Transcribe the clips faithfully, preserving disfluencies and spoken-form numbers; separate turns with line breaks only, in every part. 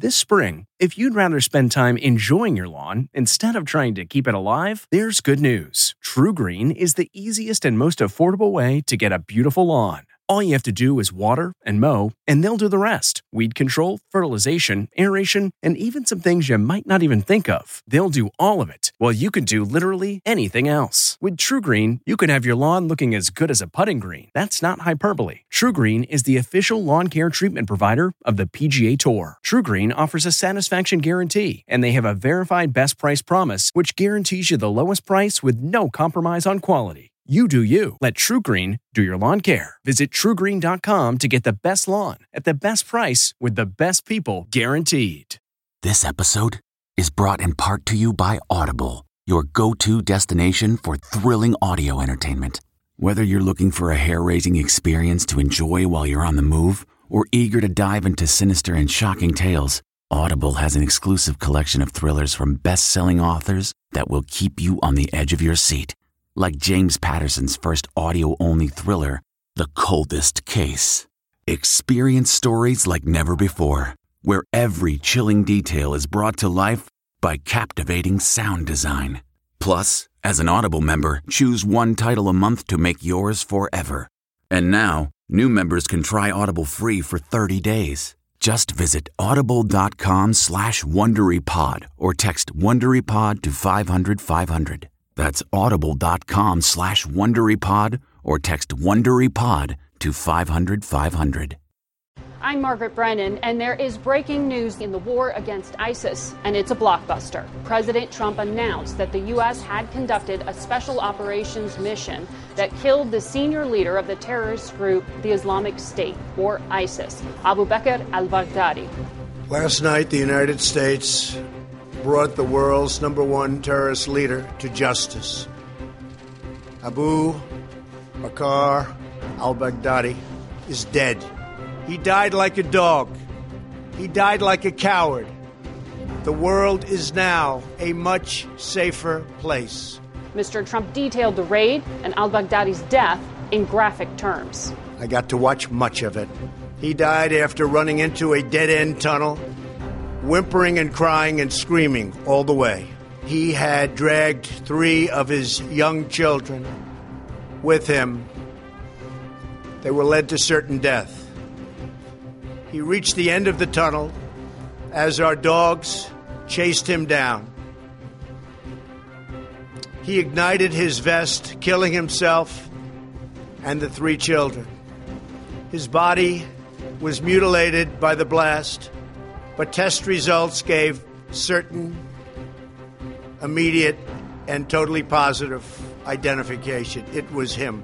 This spring, if you'd rather spend time enjoying your lawn instead of trying to keep it alive, there's good news. TruGreen is the easiest and most affordable way to get a beautiful lawn. All you have to do is water and mow, and they'll do the rest. Weed control, fertilization, aeration, and even some things you might not even think of. They'll do all of it, while you can do literally anything else. With TruGreen, you can have your lawn looking as good as a putting green. That's not hyperbole. TruGreen is the official lawn care treatment provider of the P G A Tour. TruGreen offers a satisfaction guarantee, and they have a verified best price promise, which guarantees you the lowest price with no compromise on quality. You do you. Let TruGreen do your lawn care. Visit True Green dot com to get the best lawn at the best price with the best people guaranteed.
This episode is brought in part to you by Audible, your go-to destination for thrilling audio entertainment. Whether you're looking for a hair-raising experience to enjoy while you're on the move or eager to dive into sinister and shocking tales, Audible has an exclusive collection of thrillers from best-selling authors that will keep you on the edge of your seat. Like James Patterson's first audio-only thriller, The Coldest Case. Experience stories like never before, where every chilling detail is brought to life by captivating sound design. Plus, as an Audible member, choose one title a month to make yours forever. And now, new members can try Audible free for thirty days. Just visit audible.com slash WonderyPod or text WonderyPod to five hundred five hundred. That's audible.com slash WonderyPod or text WonderyPod to five hundred five hundred.
I'm Margaret Brennan, and there is breaking news in the war against ISIS, and it's a blockbuster. President Trump announced that the U S had conducted a special operations mission that killed the senior leader of the terrorist group, the Islamic State, or ISIS, Abu Bakr al-Baghdadi.
Last night, the United States brought the world's number one terrorist leader to justice. Abu Bakr al-Baghdadi is dead. He died like a dog. He died like a coward. The world is now a much safer place.
Mister Trump detailed the raid and al-Baghdadi's death in graphic terms.
I got to watch much of it. He died after running into a dead-end tunnel, whimpering and crying and screaming all the way. He had dragged three of his young children with him. They were led to certain death. He reached the end of the tunnel as our dogs chased him down. He ignited his vest, killing himself and the three children. His body was mutilated by the blast, but test results gave certain, immediate, and totally positive identification. It was him.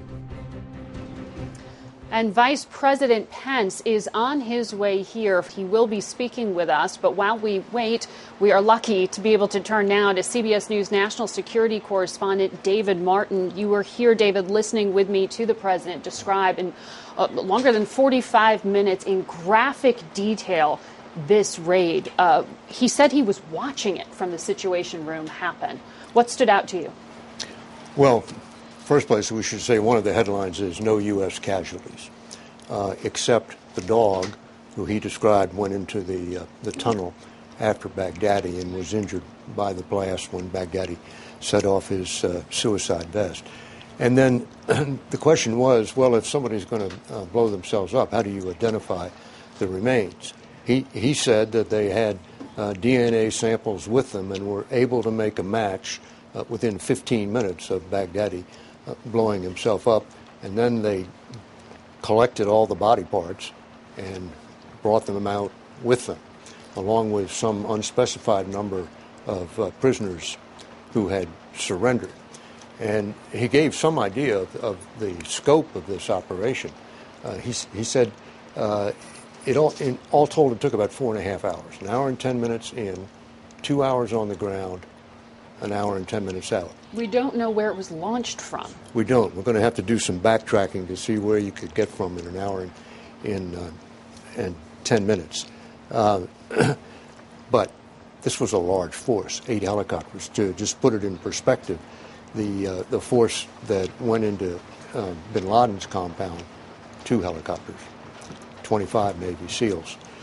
And Vice President Pence is on his way here. He will be speaking with us. But while we wait, we are lucky to be able to turn now to C B S News national security correspondent David Martin. You were here, David, listening with me to the president describe in uh, longer than forty-five minutes in graphic detail this raid. Uh, he said he was watching it from the Situation Room happen. What stood out to you?
Well, first place, we should say one of the headlines is no U S casualties, uh, except the dog, who he described went into the uh, the tunnel after Baghdadi and was injured by the blast when Baghdadi set off his uh, suicide vest. And then the question was, well, if somebody's going to uh, blow themselves up, how do you identify the remains? He, he said that they had uh, D N A samples with them and were able to make a match uh, within fifteen minutes of Baghdadi Uh, blowing himself up, and then they collected all the body parts and brought them out with them, along with some unspecified number of uh, prisoners who had surrendered. And he gave some idea of, of the scope of this operation. Uh, he, he said uh, it all, in, all told, it took about four and a half hours, an hour and ten minutes in, two hours on the ground, an hour and ten minutes out.
We don't know where it was launched from.
We don't. We're going to have to do some backtracking to see where you could get from in an hour and in uh, and ten minutes. Uh, but this was a large force, eight helicopters. To just put it in perspective, the uh, the force that went into uh, bin Laden's compound, two helicopters, twenty-five Navy SEALs.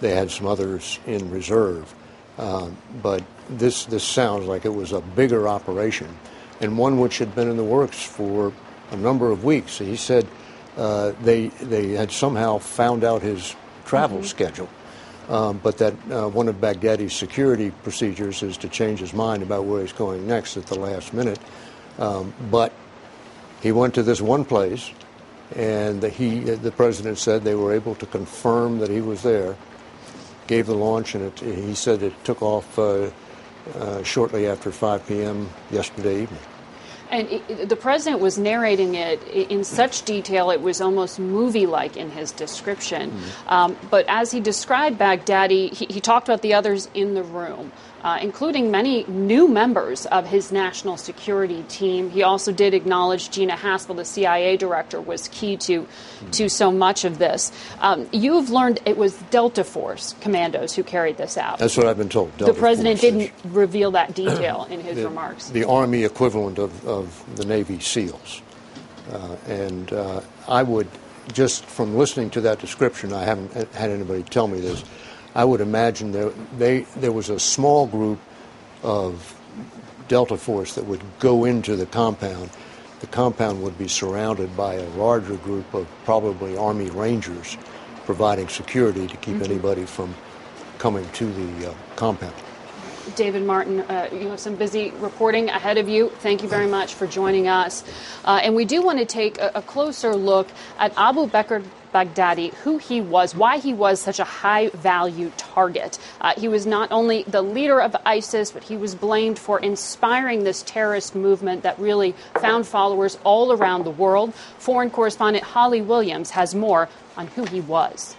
they had some others in reserve. Um, but this this sounds like it was a bigger operation, and one which had been in the works for a number of weeks. He said uh, they they had somehow found out his travel mm-hmm. schedule, um, but that uh, one of Baghdadi's security procedures is to change his mind about where he's going next at the last minute. Um, but he went to this one place, and the, he the president said they were able to confirm that he was there. Gave the launch, and it, he said it took off uh, uh, shortly after five p.m. yesterday evening.
And it, the president was narrating it in such detail, it was almost movie-like in his description. Mm. Um, but as he described Baghdadi, he, he talked about the others in the room, uh, including many new members of his national security team. He also did acknowledge Gina Haspel, the C I A director, was key to, mm. to so much of this. Um, you have learned it was Delta Force commandos who carried this out.
That's what I've been told.
Delta the president
Force
didn't
is.
reveal that detail in his
the,
remarks.
The Army equivalent of, of the Navy SEALs. Uh, and uh, I would, just from listening to that description, I haven't had anybody tell me this, I would imagine there, they, there was a small group of Delta Force that would go into the compound. The compound would be surrounded by a larger group of probably Army Rangers providing security to keep mm-hmm. anybody from coming to the uh, compound.
David Martin, uh, you have some busy reporting ahead of you. Thank you very much for joining us. Uh, and we do want to take a, a closer look at Abu Bakr Baghdadi, who he was, why he was such a high-value target. Uh, he was not only the leader of ISIS, but he was blamed for inspiring this terrorist movement that really found followers all around the world. Foreign correspondent Holly Williams has more on who he was.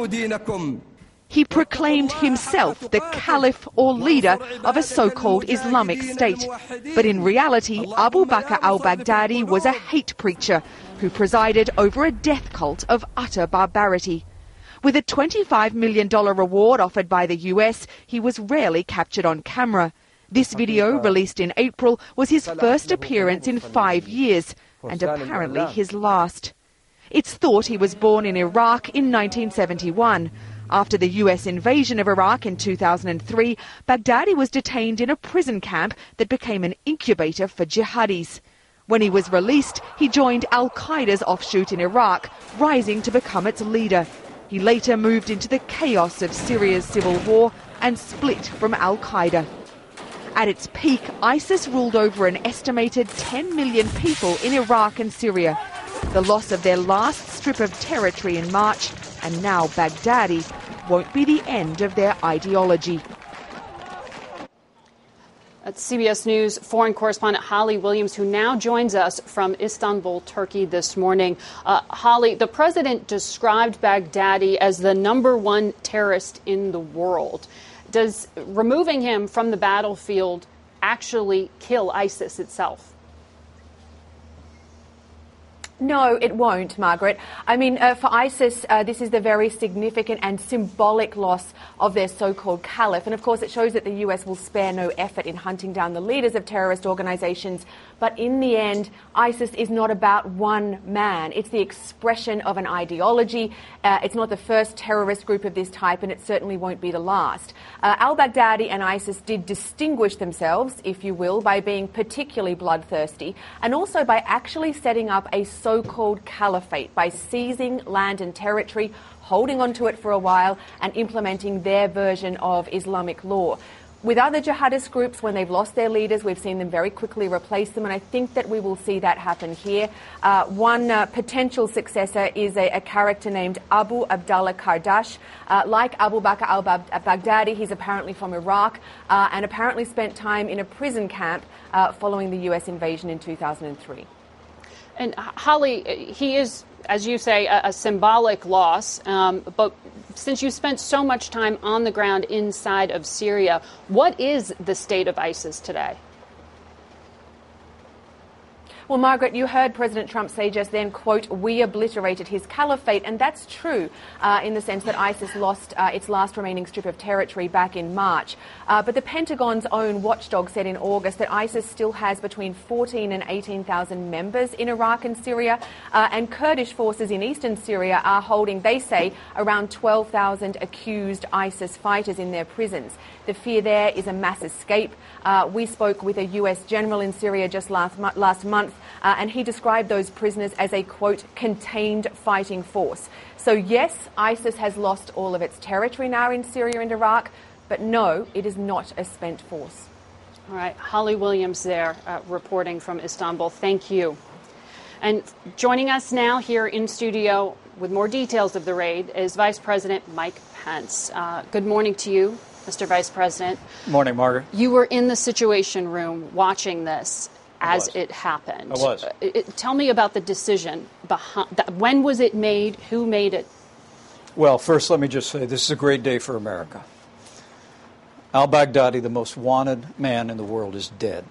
He proclaimed himself the caliph or leader of a so-called Islamic State. But in reality, Abu Bakr al-Baghdadi was a hate preacher who presided over a death cult of utter barbarity. With a twenty-five million dollars reward offered by the U S, he was rarely captured on camera. This video, released in April, was his first appearance in five years, and apparently his last. It's thought he was born in Iraq in nineteen seventy-one. After the U S invasion of Iraq in two thousand three, Baghdadi was detained in a prison camp that became an incubator for jihadis. When he was released, he joined Al-Qaeda's offshoot in Iraq, rising to become its leader. He later moved into the chaos of Syria's civil war and split from Al-Qaeda. At its peak, ISIS ruled over an estimated ten million people in Iraq and Syria. The loss of their last strip of territory in March, and now Baghdadi, won't be the end of their ideology.
That's C B S News foreign correspondent Holly Williams, who now joins us from Istanbul, Turkey this morning. Uh, Holly, the president described Baghdadi as the number one terrorist in the world. Does removing him from the battlefield actually kill ISIS itself?
No, it won't, Margaret. I mean, uh, for ISIS, uh, this is the very significant and symbolic loss of their so-called caliph. And of course, it shows that the U S will spare no effort in hunting down the leaders of terrorist organizations. But in the end, ISIS is not about one man. It's the expression of an ideology. Uh, it's not the first terrorist group of this type, and it certainly won't be the last. Uh, al-Baghdadi and ISIS did distinguish themselves, if you will, by being particularly bloodthirsty, and also by actually setting up a so-called caliphate, by seizing land and territory, holding onto it for a while, and implementing their version of Islamic law. With other jihadist groups, when they've lost their leaders, we've seen them very quickly replace them, and I think that we will see that happen here. Uh, one uh, potential successor is a, a character named Abu Abdallah Kardash. Uh, like Abu Bakr al-Baghdadi, he's apparently from Iraq uh, and apparently spent time in a prison camp uh, following the U S invasion in two thousand three.
And Holly, he is, as you say, a, a symbolic loss. Um, but since you spent so much time on the ground inside of Syria, what is the state of ISIS today?
Well, Margaret, you heard President Trump say just then, quote, "we obliterated his caliphate," and that's true uh, in the sense that ISIS lost uh, its last remaining strip of territory back in March. Uh, but the Pentagon's own watchdog said in August that ISIS still has between fourteen and eighteen thousand members in Iraq and Syria, uh, and Kurdish forces in eastern Syria are holding, they say, around twelve thousand accused ISIS fighters in their prisons. The fear there is a mass escape. Uh, we spoke with a U S general in Syria just last, mo- last month, uh, and he described those prisoners as a, quote, contained fighting force. So, yes, ISIS has lost all of its territory now in Syria and Iraq, but no, it is not a spent force.
All right, Holly Williams there uh, reporting from Istanbul. Thank you. And joining us now here in studio with more details of the raid is Vice President Mike Pence. Uh, good morning to you, Mister Vice President.
Morning, Margaret.
You were in the Situation Room watching this as it happened.
I was.
Uh, it, tell me about the decision behind. That, when was it made? Who made it?
Well, first, let me just say this is a great day for America. Al-Baghdadi, the most wanted man in the world, is dead.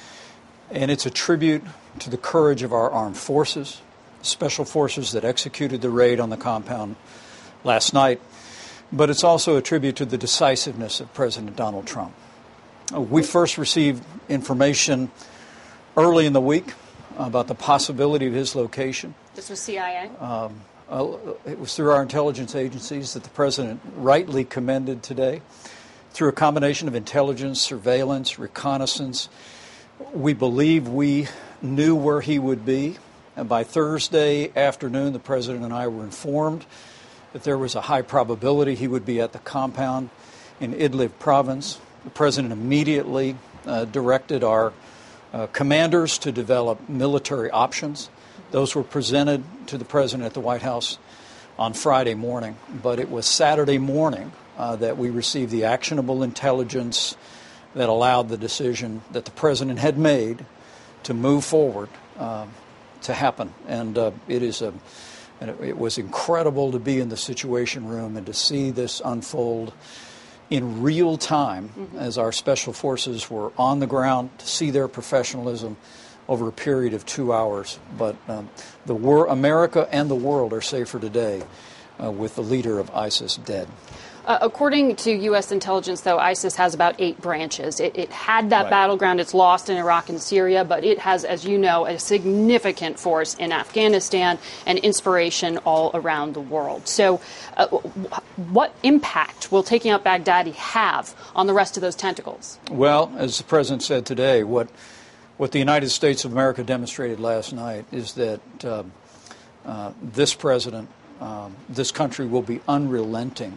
And it's a tribute to the courage of our armed forces, special forces that executed the raid on the compound last night. But it's also a tribute to the decisiveness of President Donald Trump. We first received information early in the week about the possibility of his location.
This was C I A?
Um, uh, it was through our intelligence agencies that the president rightly commended today. Through a combination of intelligence, surveillance, reconnaissance, we believe we knew where he would be. And by Thursday afternoon, the president and I were informed that there was a high probability he would be at the compound in Idlib province. The president immediately uh, directed our uh, commanders to develop military options. Those were presented to the president at the White House on Friday morning, but it was Saturday morning uh, that we received the actionable intelligence that allowed the decision that the president had made to move forward uh, to happen. And uh, it is a And it, it was incredible to be in the Situation Room and to see this unfold in real time mm-hmm. as our special forces were on the ground, to see their professionalism over a period of two hours. But um, the wor- America and the world are safer today uh, with the leader of ISIS dead.
Uh, according to U S intelligence, though, ISIS has about eight branches. It, it had that
right.
battleground. It's lost in Iraq and Syria, but it has, as you know, a significant force in Afghanistan and inspiration all around the world. So uh, what impact will taking out Baghdadi have on the rest of those tentacles?
Well, as the president said today, what what the United States of America demonstrated last night is that uh, uh, this president, um, this country will be unrelenting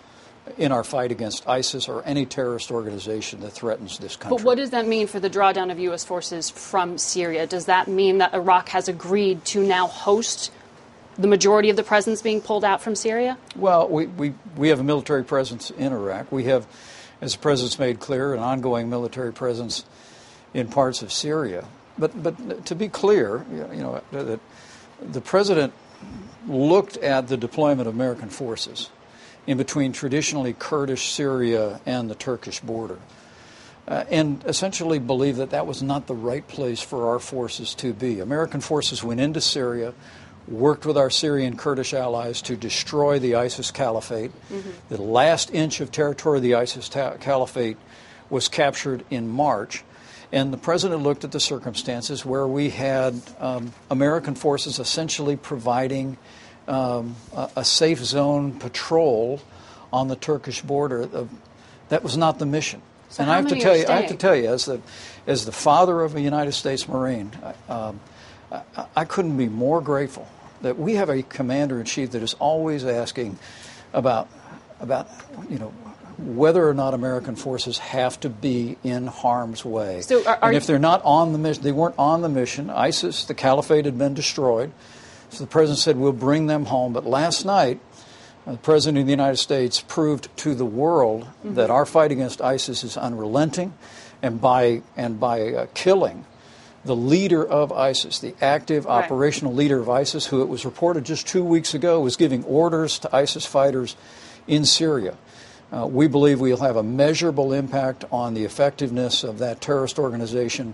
in our fight against ISIS or any terrorist organization that threatens this country.
But what does that mean for the drawdown of U S forces from Syria? Does that mean that Iraq has agreed to now host the majority of the presence being pulled out from Syria?
Well, we, we, we have a military presence in Iraq. We have, as the president's made clear, an ongoing military presence in parts of Syria. But but to be clear, you know, that the president looked at the deployment of American forces in between traditionally Kurdish Syria and the Turkish border, uh, and essentially believed that that was not the right place for our forces to be. American forces went into Syria, worked with our Syrian Kurdish allies to destroy the ISIS caliphate. Mm-hmm. The last inch of territory of the ISIS ta- caliphate was captured in March, and the president looked at the circumstances where we had um, American forces essentially providing Um, a, a safe zone patrol on the Turkish border. Uh, that was not the mission.
So
and
how
I have to
many
tell
are
you, I have to tell you, as the as the father of a United States Marine, um, I, I couldn't be more grateful that we have a commander in chief that is always asking about about you know whether or not American forces have to be in harm's way.
So are, are
and if they're not on the mission, they weren't on the mission. ISIS, the caliphate, had been destroyed. So the president said, we'll bring them home. But last night, uh, the president of the United States proved to the world mm-hmm. that our fight against ISIS is unrelenting. And by and by uh, killing the leader of ISIS, the active right. operational leader of ISIS, who it was reported just two weeks ago was giving orders to ISIS fighters in Syria, uh, we believe we'll have a measurable impact on the effectiveness of that terrorist organization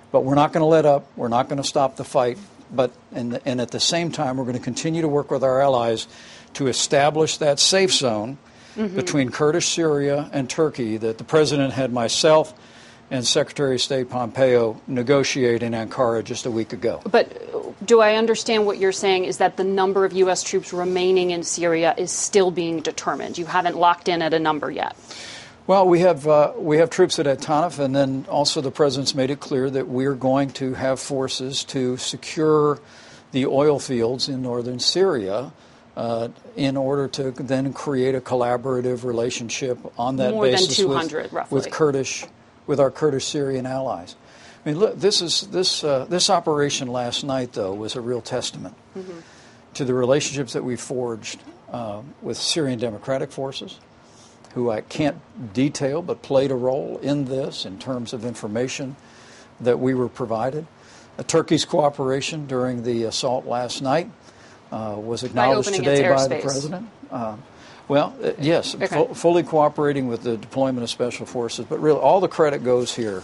But we're not going to let up. We're not going to stop the fight. But and, and at the same time, we're going to continue to work with our allies to establish that safe zone mm-hmm. between Kurdish Syria and Turkey that the President had myself and Secretary of State Pompeo negotiate in Ankara just a week ago.
But do I understand what you're saying is that the number of U S troops remaining in Syria is still being determined? You haven't locked in at a number yet?
Well, we have uh, we have troops at Tanaf, and then also the President's made it clear that we're going to have forces to secure the oil fields in northern Syria uh, in order to then create a collaborative relationship on that
More
basis
than two hundred,
with,
roughly.
with Kurdish with our Kurdish Syrian allies. I mean, look, this is this uh, this operation last night, though, was a real testament mm-hmm. to the relationships that we forged uh, with Syrian Democratic Forces, who I can't detail but played a role in this in terms of information that we were provided. Uh, Turkey's cooperation during the assault last night uh, was acknowledged
by
today by the
airspace.
President. Uh, well, uh, yes,
okay.
fu- fully cooperating with the deployment of special forces, but really all the credit goes here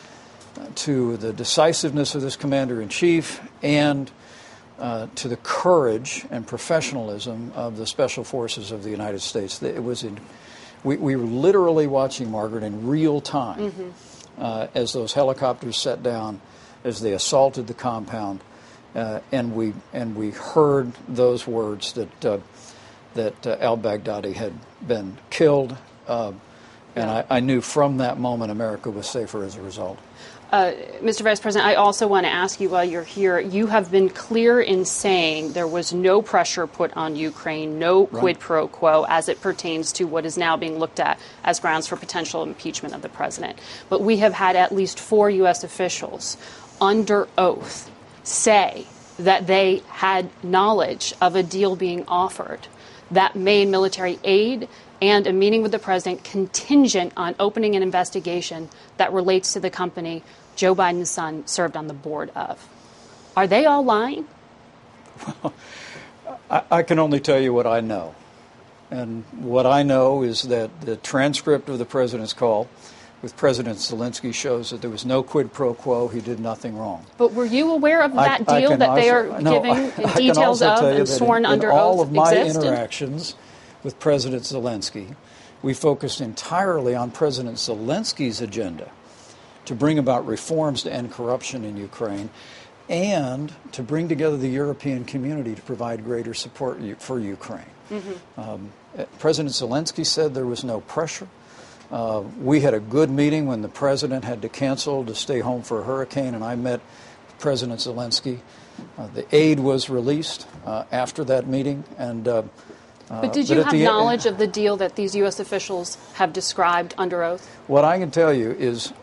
uh, to the decisiveness of this commander-in-chief and uh, to the courage and professionalism of the special forces of the United States. It was in We, we were literally watching, Margaret, in real time mm-hmm. uh, as those helicopters set down, as they assaulted the compound, uh, and we and we heard those words that uh, that uh, al-Baghdadi had been killed, uh, and
yeah.
I, I knew from that moment America was safer as a result.
Uh, Mister Vice President, I also want to ask you while you're here, you have been clear in saying there was no pressure put on Ukraine, no
right.
quid pro quo as it pertains to what is now being looked at as grounds for potential impeachment of the president. But we have had at least four U S officials under oath say that they had knowledge of a deal being offered that made military aid and a meeting with the president contingent on opening an investigation that relates to the company Joe Biden's son served on the board of. Are they all lying?
Well, I, I can only tell you what I know. And what I know is that the transcript of the president's call with President Zelensky shows that there was no quid pro quo. He did nothing wrong.
But were you aware of that
I,
deal
I
that they
also,
are
no,
giving
I,
details
I
of and sworn
in,
under
in all
oath
of my
existed?
interactions with President Zelensky, we focused entirely on President Zelensky's agenda to bring about reforms to end corruption in Ukraine and to bring together the European community to provide greater support for Ukraine. Mm-hmm. Um, President Zelensky said there was no pressure. Uh, we had a good meeting when the president had to cancel to stay home for a hurricane, and I met President Zelensky. Uh, the aid was released uh, after that meeting, and uh,
But did you
but
have
the,
knowledge of the deal that these U S officials have described under oath?
What I can tell you is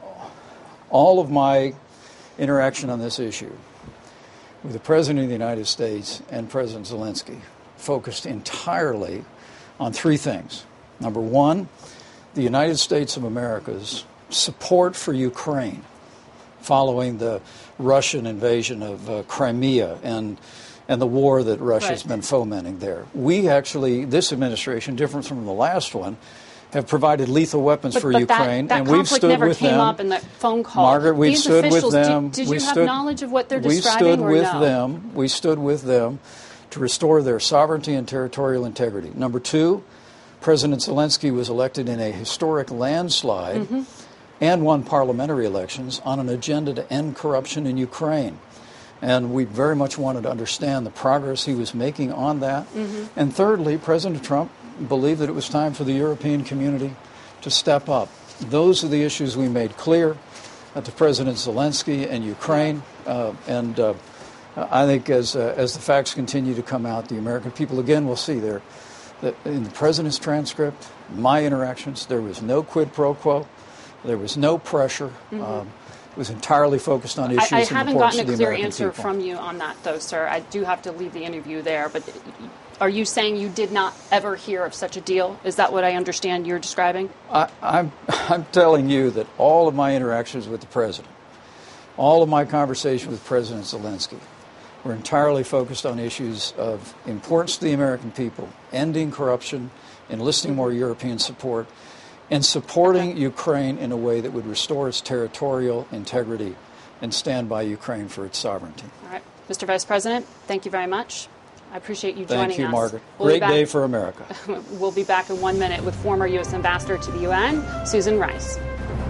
all of my interaction on this issue with the President of the United States and President Zelensky focused entirely on three things. Number one, the United States of America's support for Ukraine following the Russian invasion of uh, Crimea and and the war that Russia's
right.
been fomenting there. We actually, this administration, different from the last one, have provided lethal weapons
but,
for
but
Ukraine,
that, that
and we've stood
never
with
came
them.
Up in that phone call.
Margaret, we've
These
stood
officials,
with them.
Did, did
we
you
stood,
have knowledge of what they're
we
describing?
We stood
or
with
no?
them. We stood with them to restore their sovereignty and territorial integrity. Number two, President Zelensky was elected in a historic landslide mm-hmm. and won parliamentary elections on an agenda to end corruption in Ukraine. And we very much wanted to understand the progress he was making on that. Mm-hmm. And thirdly, President Trump believed that it was time for the European community to step up. Those are the issues we made clear uh, to President Zelensky and Ukraine. Uh, and uh, I think as uh, as the facts continue to come out, the American people again will see there that in the president's transcript, my interactions, there was no quid pro quo, there was no pressure. Mm-hmm. Um, It was entirely focused on issues
I, I
and
haven't
reports
gotten
to
a
the
clear
American
answer
people.
from you on that, though, sir. I do have to leave the interview there. But are you saying you did not ever hear of such a deal? Is that what I understand you're describing?
I, I'm, I'm telling you that all of my interactions with the president, all of my conversation with President Zelensky, were entirely focused on issues of importance to the American people, ending corruption, enlisting more European support, and supporting okay. Ukraine in a way that would restore its territorial integrity and stand by Ukraine for its sovereignty.
All right. Mister Vice President, thank you very much. I appreciate you joining us.
Thank you,
us.
Margaret.
We'll
Great day for America.
We'll be back in one minute with former U S Ambassador to the U N, Susan Rice.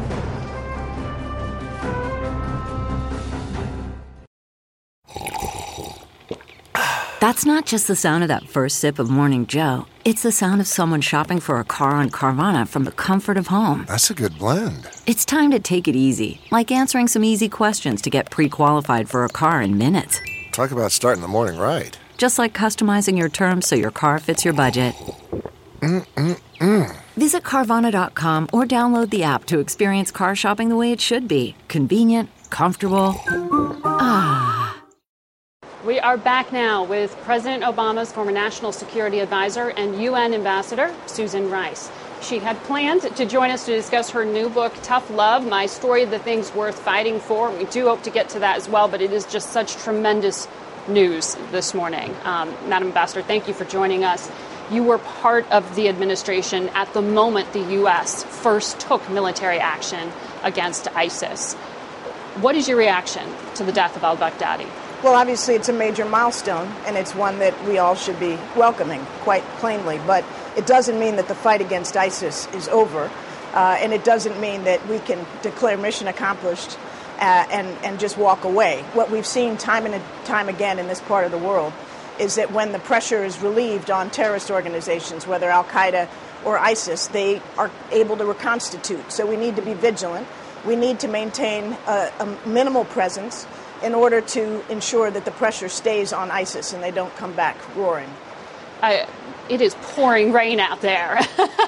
That's not just the sound of that first sip of Morning Joe. It's the sound of someone shopping for a car on Carvana from the comfort of home.
That's a good blend.
It's time to take it easy, like answering some easy questions to get pre-qualified for a car in minutes.
Talk about starting the morning right.
Just like customizing your terms so your car fits your budget.
Mm-mm-mm.
Visit Carvana dot com or download the app to experience car shopping the way it should be. Convenient, comfortable. Ah.
We are back now with President Obama's former National Security Advisor and U N Ambassador, Susan Rice. She had planned to join us to discuss her new book, Tough Love, My Story, The Things Worth Fighting For. We do hope to get to that as well, but it is just such tremendous news this morning. Um, Madam Ambassador, thank you for joining us. You were part of the administration at the moment the U S first took military action against ISIS. What is your reaction to the death of al-Baghdadi?
Well, obviously, it's a major milestone, and it's one that we all should be welcoming, quite plainly. But it doesn't mean that the fight against ISIS is over, uh, and it doesn't mean that we can declare mission accomplished uh, and, and just walk away. What we've seen time and time again in this part of the world is that when the pressure is relieved on terrorist organizations, whether al-Qaeda or ISIS, they are able to reconstitute. So we need to be vigilant. We need to maintain a, a minimal presence in order to ensure that the pressure stays on ISIS and they don't come back roaring.
I, it is pouring rain out there.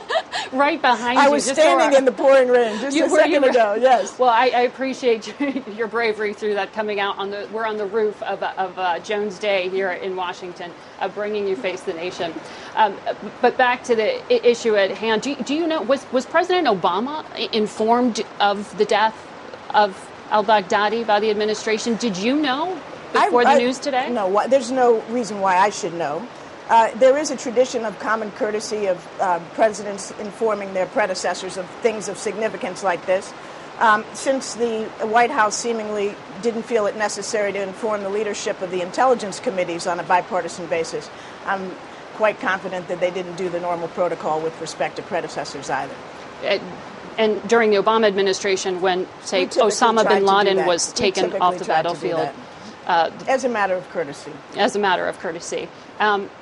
Right behind you.
I was standing in the pouring rain just
you,
a second
you,
ago, yes.
Well, I, I appreciate your, your bravery through that coming out on the, we're on the roof of, of uh, Jones Day here in Washington, uh, bringing you Face the Nation. Um, but back to the I- issue at hand, do, do you know, was, was President Obama informed of the death of al-Baghdadi by the administration? Did you know before I, I, the news today?
No, there's no reason why I should know. Uh, there is a tradition of common courtesy of uh, presidents informing their predecessors of things of significance like this. Um, since the White House seemingly didn't feel it necessary to inform the leadership of the intelligence committees on a bipartisan basis, I'm quite confident that they didn't do the normal protocol with respect to predecessors either.
It, and during the Obama administration, when, say, Osama bin Laden was taken off the battlefield.
Uh, as a matter of courtesy.
As a matter of courtesy. Um,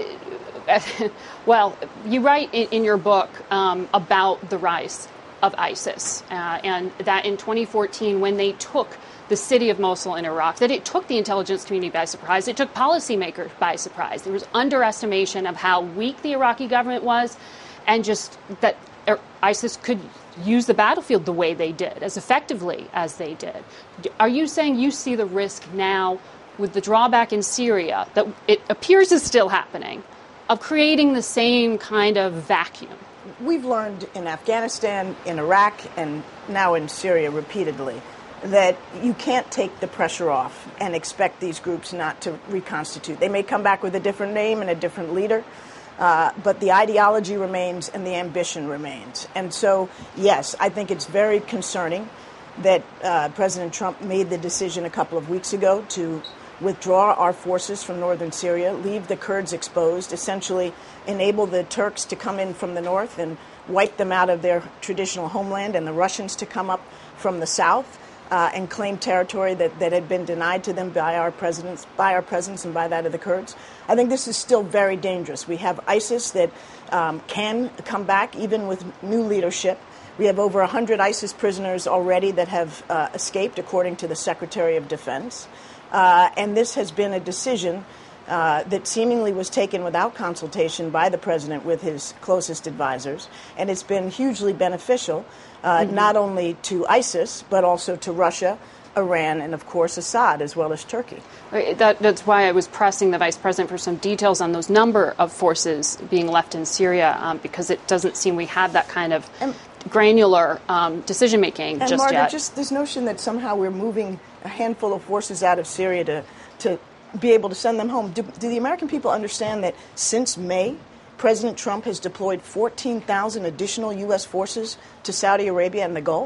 well, you write in, in your book um, about the rise of ISIS, uh, and that in twenty fourteen, when they took the city of Mosul in Iraq, that it took the intelligence community by surprise. It took policymakers by surprise. There was underestimation of how weak the Iraqi government was, and just that ISIS could use the battlefield the way they did, as effectively as they did. Are you saying you see the risk now, with the drawback in Syria, that it appears is still happening, of creating the same kind of vacuum?
We've learned in Afghanistan, in Iraq, and now in Syria repeatedly that you can't take the pressure off and expect these groups not to reconstitute. They may come back with a different name and a different leader, uh, but the ideology remains and the ambition remains. And so, yes, I think it's very concerning that uh, President Trump made the decision a couple of weeks ago to withdraw our forces from northern Syria, leave the Kurds exposed, essentially enable the Turks to come in from the north and wipe them out of their traditional homeland, and the Russians to come up from the south uh, and claim territory that, that had been denied to them by our presidents, by our presence and by that of the Kurds. I think this is still very dangerous. We have ISIS that um, can come back even with new leadership. We have over one hundred ISIS prisoners already that have uh, escaped, according to the Secretary of Defense. Uh, and this has been a decision uh, that seemingly was taken without consultation by the president with his closest advisors. And it's been hugely beneficial, uh, mm-hmm. not only to ISIS, but also to Russia, Iran, and, of course, Assad, as well as Turkey.
That, that's why I was pressing the vice president for some details on those number of forces being left in Syria, um, because it doesn't seem we have that kind of and, granular um, decision-making
and
just
Margaret,
yet.
Just this notion that somehow we're moving a handful of forces out of Syria to, to be able to send them home. Do, do the American people understand that since May, President Trump has deployed fourteen thousand additional U S forces to Saudi Arabia and the Gulf?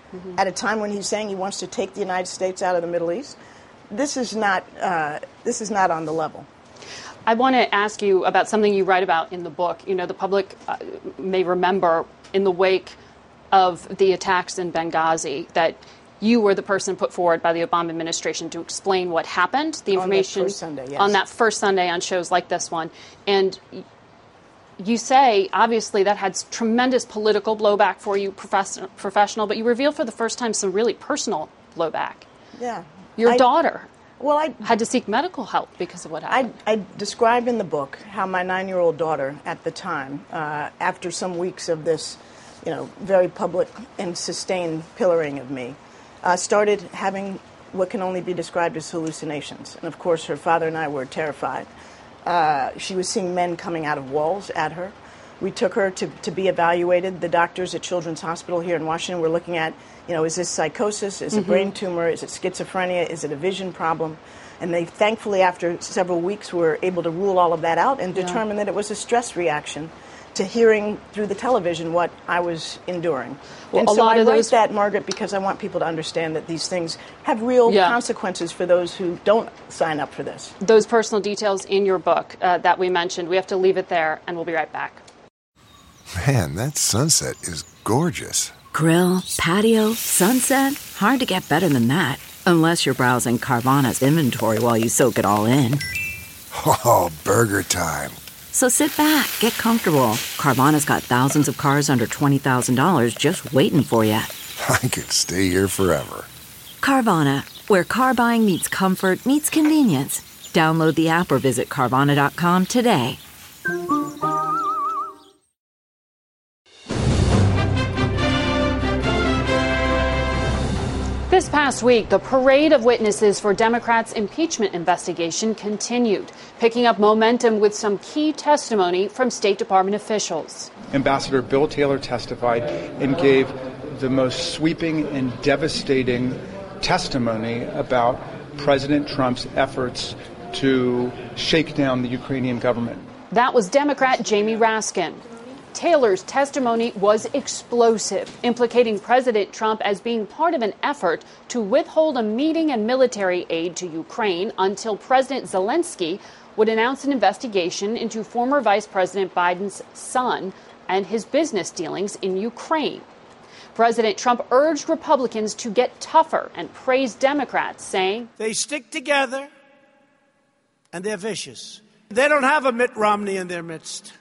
mm-hmm. at a time when he's saying he wants to take the United States out of the Middle East. This is not uh, this is not on the level.
I want to ask you about something you write about in the book. You know, the public uh, may remember in the wake of the attacks in Benghazi that you were the person put forward by the Obama administration to explain what happened, the information
on that first Sunday, yes.
on that first Sunday on shows like this one. And you say, obviously, that had tremendous political blowback for you, professional, professional, but you reveal for the first time some really personal blowback.
Yeah.
Your
I,
daughter
well, I
had to seek medical help because of what happened.
I, I describe in the book how my nine-year-old daughter at the time, uh, after some weeks of this, you know, very public and sustained pillaring of me, uh, started having what can only be described as hallucinations. And, of course, her father and I were terrified. Uh, she was seeing men coming out of walls at her. We took her to, to be evaluated. The doctors at Children's Hospital here in Washington were looking at, you know, is this psychosis? Is it
Mm-hmm.
a brain tumor? Is it schizophrenia? Is it a vision problem? And they, thankfully, after several weeks, were able to rule all of that out and
Yeah.
determine that it was a stress reaction to hearing through the television what I was enduring.
Well,
and
a
so
lot
I
of
write
those-
that, Margaret, because I want people to understand that these things have real
Yeah.
consequences for those who don't sign up for this.
Those personal details in your book uh, that we mentioned, we have to leave it there, and we'll be right back.
Man, that sunset is gorgeous.
Grill, patio, sunset. Hard to get better than that. Unless you're browsing Carvana's inventory while you soak it all in.
Oh, burger time.
So sit back, get comfortable. Carvana's got thousands of cars under twenty thousand dollars just waiting for you.
I could stay here forever.
Carvana, where car buying meets comfort, meets convenience. Download the app or visit Carvana dot com today.
This past week, the parade of witnesses for Democrats' impeachment investigation continued, picking up momentum with some key testimony from State Department officials.
Ambassador Bill Taylor testified and gave the most sweeping and devastating testimony about President Trump's efforts to shake down the Ukrainian government.
That was Democrat Jamie Raskin. Taylor's testimony was explosive, implicating President Trump as being part of an effort to withhold a meeting and military aid to Ukraine until President Zelensky would announce an investigation into former Vice President Biden's son and his business dealings in Ukraine. President Trump urged Republicans to get tougher and praised Democrats, saying,
They stick together and they're vicious. They don't have a Mitt Romney in their midst.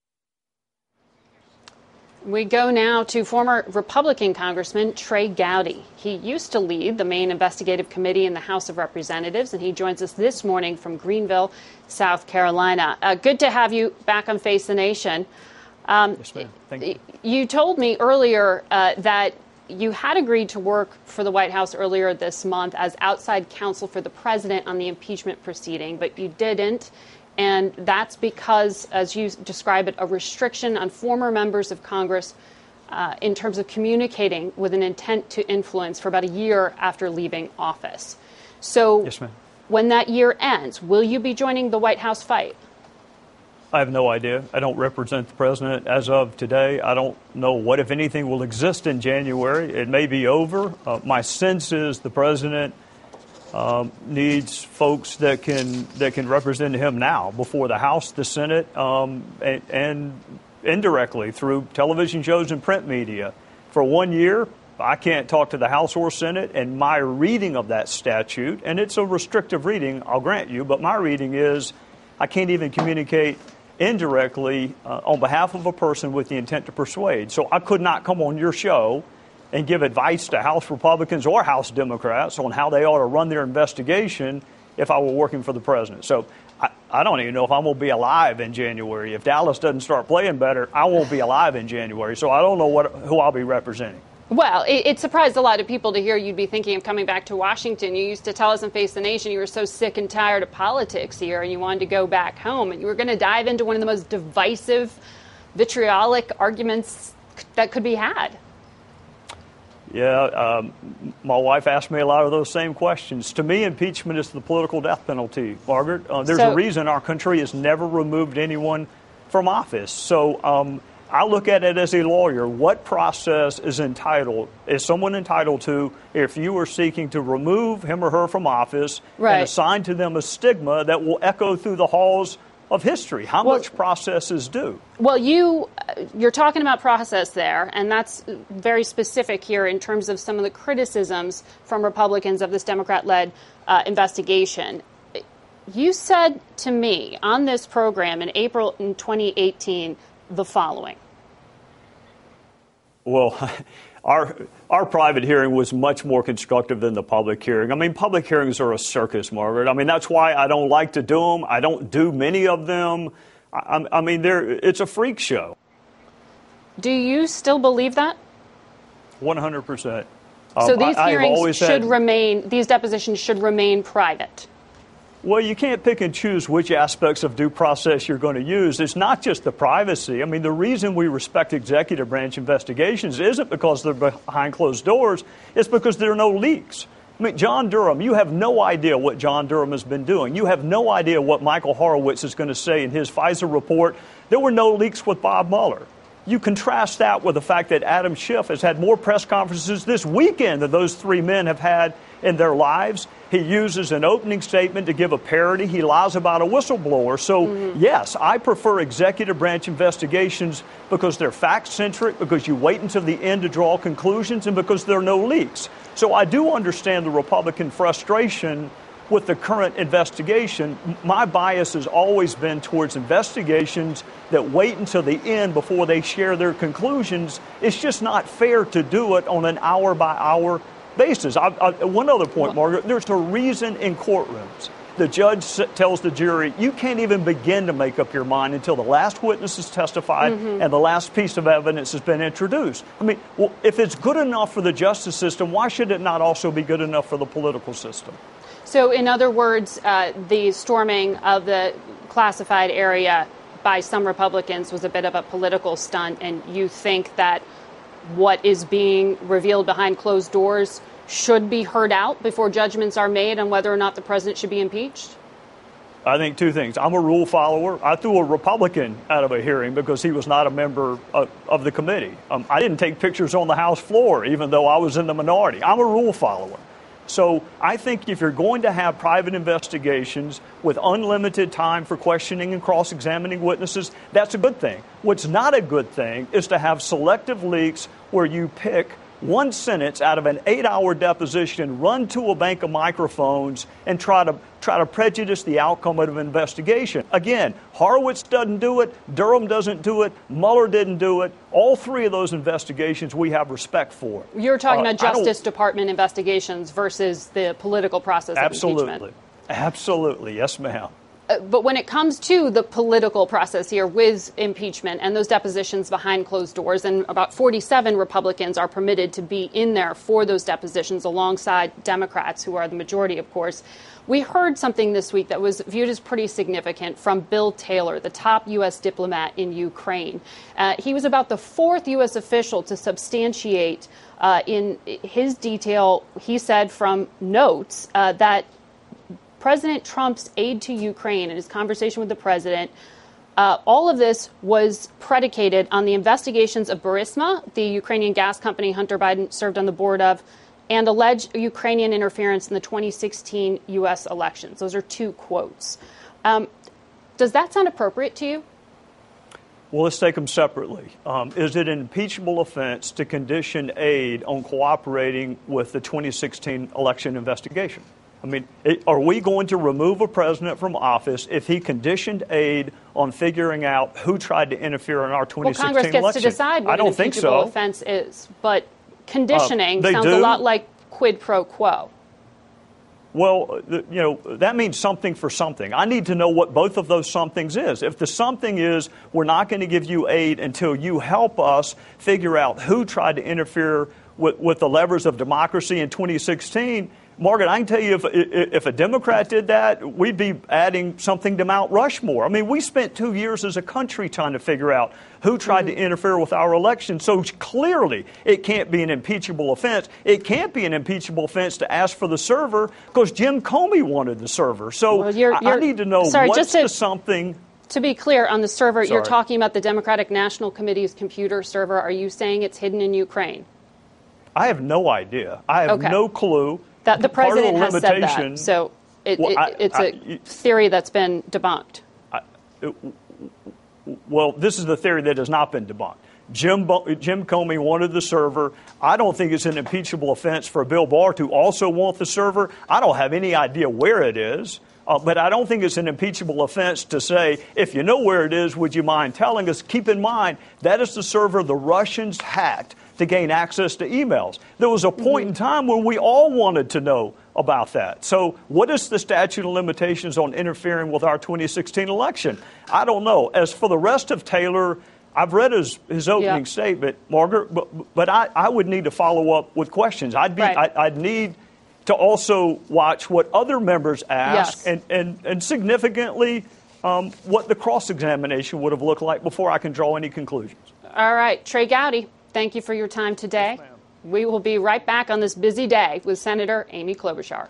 We go now to former Republican Congressman Trey Gowdy. He used to lead the main investigative committee in the House of Representatives, and he joins us this morning from Greenville, South Carolina. Uh, good to have you back on Face the Nation. Um,
yes, ma'am. Thank you.
You told me earlier uh, that you had agreed to work for the White House earlier this month as outside counsel for the president on the impeachment proceeding, but you didn't. And that's because, as you describe it, a restriction on former members of Congress uh, in terms of communicating with an intent to influence for about a year after leaving office. So
yes, ma'am.
When that year ends, will you be joining the White House fight?
I have no idea. I don't represent the president as of today. I don't know what, if anything, will exist in January. It may be over. Uh, my sense is the president Um, needs folks that can that can represent him now before the House, the Senate, um, and, and indirectly through television shows and print media. For one year, I can't talk to the House or Senate, and my reading of that statute, and it's a restrictive reading, I'll grant you, but my reading is I can't even communicate indirectly uh, on behalf of a person with the intent to persuade. So I could not come on your show and give advice to House Republicans or House Democrats on how they ought to run their investigation if I were working for the president. So I, I don't even know if I'm going to be alive in January. If Dallas doesn't start playing better, I won't be alive in January. So I don't know what who I'll be representing.
Well, it, it surprised a lot of people to hear you'd be thinking of coming back to Washington. You used to tell us on Face the Nation you were so sick and tired of politics here and you wanted to go back home. And you were going to dive into one of the most divisive, vitriolic arguments that could be had.
Yeah, um, my wife asked me a lot of those same questions. To me, impeachment is the political death penalty, Margaret. Uh, there's
so,
a reason our country has never removed anyone from office. So um,
I look at it as a lawyer. What process is entitled, is someone entitled to if you are seeking to remove him or her from office
right.
and assign to them a stigma that will echo through the halls of history? How
well,
much process is due?
Well, you, you're talking about process there, and that's very specific here in terms of some of the criticisms from Republicans of this Democrat-led uh, investigation. You said to me on this program in April in twenty eighteen the following.
Well, our our private hearing was much more constructive than the public hearing. I mean, public hearings are a circus, Margaret. I mean, that's why I don't like to do them. I don't do many of them. I, I mean, they're, it's a freak show.
Do you still believe that?
one hundred percent.
So
um,
these
I,
hearings should
had,
remain, these depositions should remain private.
Well, you can't pick and choose which aspects of due process you're going to use. It's not just the privacy. I mean, the reason we respect executive branch investigations isn't because they're behind closed doors. It's because there are no leaks. I mean, John Durham, you have no idea what John Durham has been doing. You have no idea what Michael Horowitz is going to say in his FISA report. There were no leaks with Bob Mueller. You contrast that with the fact that Adam Schiff has had more press conferences this weekend than those three men have had in their lives. He uses an opening statement to give a parody. He lies about a whistleblower. So, mm-hmm. yes, I prefer executive branch investigations because they're fact-centric, because you wait until the end to draw conclusions, and because there are no leaks. So I do understand the Republican frustration with the current investigation. My bias has always been towards investigations that wait until the end before they share their conclusions. It's just not fair to do it on an hour-by-hour basis. I, I, one other point, Margaret, there's a reason in courtrooms the judge tells the jury, you can't even begin to make up your mind until the last witness has testified mm-hmm. and the last piece of evidence has been introduced. I mean, well, if it's good enough for the justice system, why should it not also be good enough for the political system?
So, in other words, uh, the storming of the classified area by some Republicans was a bit of a political stunt, and you think that what is being revealed behind closed doors should be heard out before judgments are made on whether or not the president should be impeached?
I think two things. I'm a rule follower. I threw a Republican out of a hearing because he was not a member of, of the committee. Um, I didn't take pictures on the House floor, even though I was in the minority. I'm a rule follower. So I think if you're going to have private investigations with unlimited time for questioning and cross-examining witnesses, that's a good thing. What's not a good thing is to have selective leaks where you pick one sentence out of an eight-hour deposition, run to a bank of microphones, and try to try to prejudice the outcome of an investigation. Again, Horowitz doesn't do it, Durham doesn't do it, Mueller didn't do it. All three of those investigations we have respect for.
You're talking uh, about Justice
I
Department investigations versus the political process of
absolutely.
impeachment.
Absolutely. Yes, ma'am.
Uh, but when it comes to the political process here with impeachment and those depositions behind closed doors, and about forty-seven Republicans are permitted to be in there for those depositions alongside Democrats, who are the majority, of course. We heard something this week that was viewed as pretty significant from Bill Taylor, the top U S diplomat in Ukraine. Uh, he was about the fourth U S official to substantiate uh, in his detail, he said, from notes uh, that President Trump's aid to Ukraine and his conversation with the president, uh, all of this was predicated on the investigations of Burisma, the Ukrainian gas company Hunter Biden served on the board of, and alleged Ukrainian interference in the twenty sixteen U S elections. Those are two quotes. Um, does that sound appropriate to you?
Well, let's take them separately. Um, is it an impeachable offense to condition aid on cooperating with the twenty sixteen election investigation? I mean, it, are we going to remove a president from office if he conditioned aid on figuring out who tried to interfere in our twenty sixteen
election? Well, Congress gets
election?
to decide what
I don't
an
think
impeachable
so.
offense is, but conditioning
uh,
sounds
do.
a lot like quid pro quo.
Well, you know, that means something for something. I need to know what both of those somethings is. If the something is we're not going to give you aid until you help us figure out who tried to interfere with, with the levers of democracy in twenty sixteen, Margaret, I can tell you if, if a Democrat did that, we'd be adding something to Mount Rushmore. I mean, we spent two years as a country trying to figure out who tried mm-hmm. to interfere with our election. So clearly it can't be an impeachable offense. It can't be an impeachable offense to ask for the server because Jim Comey wanted the server. So
well, you're, you're,
I need to know
sorry,
what's
just to,
the something.
To be clear, on the server,
Sorry.
you're talking about the Democratic National Committee's computer server. Are you saying it's hidden in Ukraine?
I have no idea. I have
Okay.
no clue.
That the
Part of
president
the
has said
limitation-
that. So it,
Well,
it,
I-
it's
I-
a theory that's been debunked.
I, it, well, this is the theory that has not been debunked. Jim, Bo- Jim Comey wanted the server. I don't think it's an impeachable offense for Bill Barr to also want the server. I don't have any idea where it is. Uh, but I don't think it's an impeachable offense to say, if you know where it is, would you mind telling us? Keep in mind, that is the server the Russians hacked to gain access to emails. There was a point in time when we all wanted to know about that. So what is the statute of limitations on interfering with our twenty sixteen election? I don't know. As for the rest of Taylor, I've read his, his opening
Yeah.
statement, Margaret, but, but I, I would need to follow up with questions. I'd be,
Right.
I, I'd need to also watch what other members ask
Yes.
and, and, and significantly um, what the cross-examination would have looked like before I can draw any conclusions.
All right, Trey Gowdy, thank you for your time today.
Yes, ma'am.
We will be right back on this busy day with Senator Amy Klobuchar.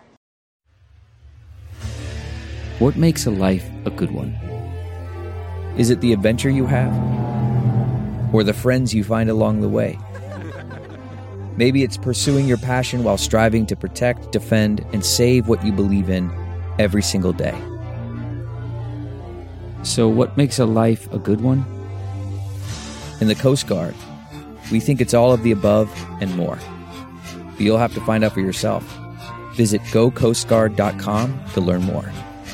What makes a life a good one? Is it the adventure you have? Or the friends you find along the way? Maybe it's pursuing your passion while striving to protect, defend, and save what you believe in every single day. So what makes a life a good one? In the Coast Guard, we think it's all of the above and more. But you'll have to find out for yourself. Visit go coast guard dot com to learn more.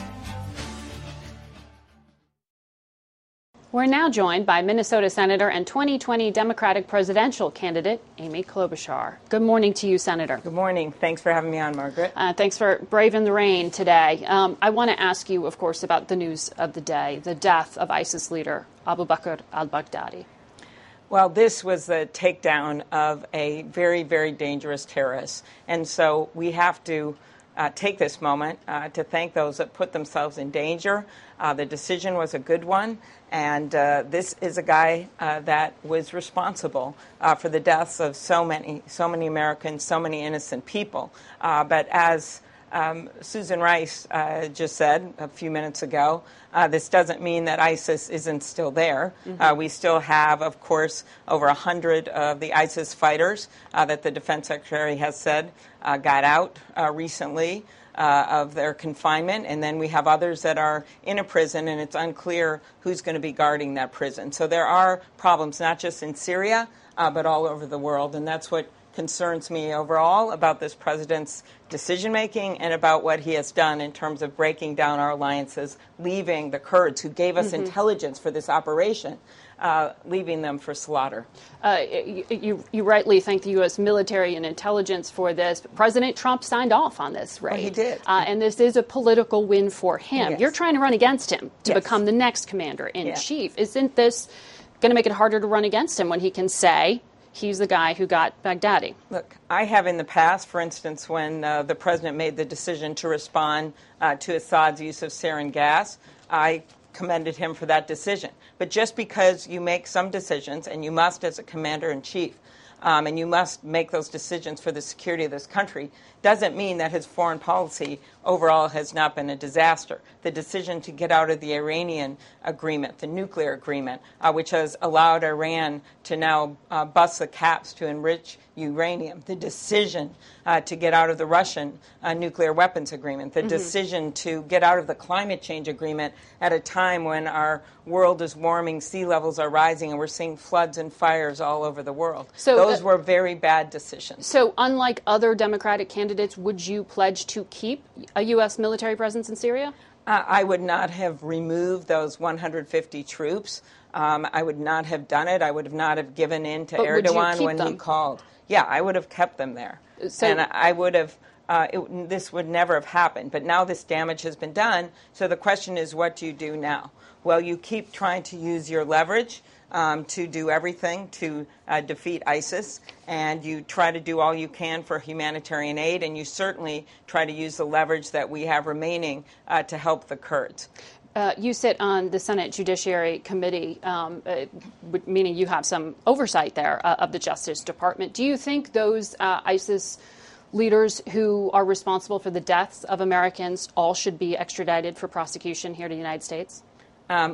We're now joined by Minnesota Senator and twenty twenty Democratic presidential candidate Amy Klobuchar. Good morning to you, Senator.
Good morning. Thanks for having me on, Margaret.
Uh, thanks for braving the rain today. Um, I want to ask you, of course, about the news of the day, the death of ISIS leader Abu Bakr al-Baghdadi.
Well, this was the takedown of a very, very dangerous terrorist. And so we have to uh, take this moment uh, to thank those that put themselves in danger. Uh, the decision was a good one. And uh, this is a guy uh, that was responsible uh, for the deaths of so many, so many Americans, so many innocent people. Uh, but as um, Susan Rice uh, just said a few minutes ago, uh, this doesn't mean that ISIS isn't still there. Mm-hmm. Uh, we still have, of course, over one hundred of the ISIS fighters uh, that the Defense Secretary has said uh, got out uh, recently. Uh, of their confinement, and then we have others that are in a prison, and it's unclear who's going to be guarding that prison. So there are problems not just in Syria, uh, but all over the world, and that's what concerns me overall about this president's decision-making and about what he has done in terms of breaking down our alliances, leaving the Kurds, who gave us mm-hmm. intelligence for this operation, Uh, leaving them for slaughter.
Uh, you, you rightly thank the U S military and intelligence for this. But President Trump signed off on this raid.
Well, he did.
Uh, and this is a political win for him.
Yes.
You're trying to run against him to
yes.
become the next commander-in-chief.
Yeah.
Isn't this going to make it harder to run against him when he can say he's the guy who got Baghdadi?
Look, I have in the past, for instance, when uh, the president made the decision to respond uh, to Assad's use of sarin gas, I commended him for that decision. But just because you make some decisions, and you must as a commander-in-chief, um, and you must make those decisions for the security of this country, doesn't mean that his foreign policy overall has not been a disaster. The decision to get out of the Iranian agreement, the nuclear agreement, uh, which has allowed Iran to now uh, bust the caps to enrich uranium, the decision uh, to get out of the Russian uh, nuclear weapons agreement, the mm-hmm. decision to get out of the climate change agreement at a time when our world is warming, sea levels are rising, and we're seeing floods and fires all over the world. So those uh, were very bad decisions.
So unlike other Democratic candidates, would you pledge to keep a U S military presence in Syria?
Uh, I would not have removed those one hundred fifty troops. Um, I would not have done it. I would have not have given in to
but
Erdogan when
them?
he called. Yeah, I would have kept them there.
So,
and I would have, uh, it, this would never have happened. But now this damage has been done. So the question is, what do you do now? Well, you keep trying to use your leverage um, to do everything to uh, defeat ISIS. And you try to do all you can for humanitarian aid. And you certainly try to use the leverage that we have remaining uh, to help the Kurds.
Uh, you sit on the Senate Judiciary Committee, um, uh, meaning you have some oversight there uh, of the Justice Department. Do you think those uh, ISIS leaders who are responsible for the deaths of Americans all should be extradited for prosecution here to the United States?
Um,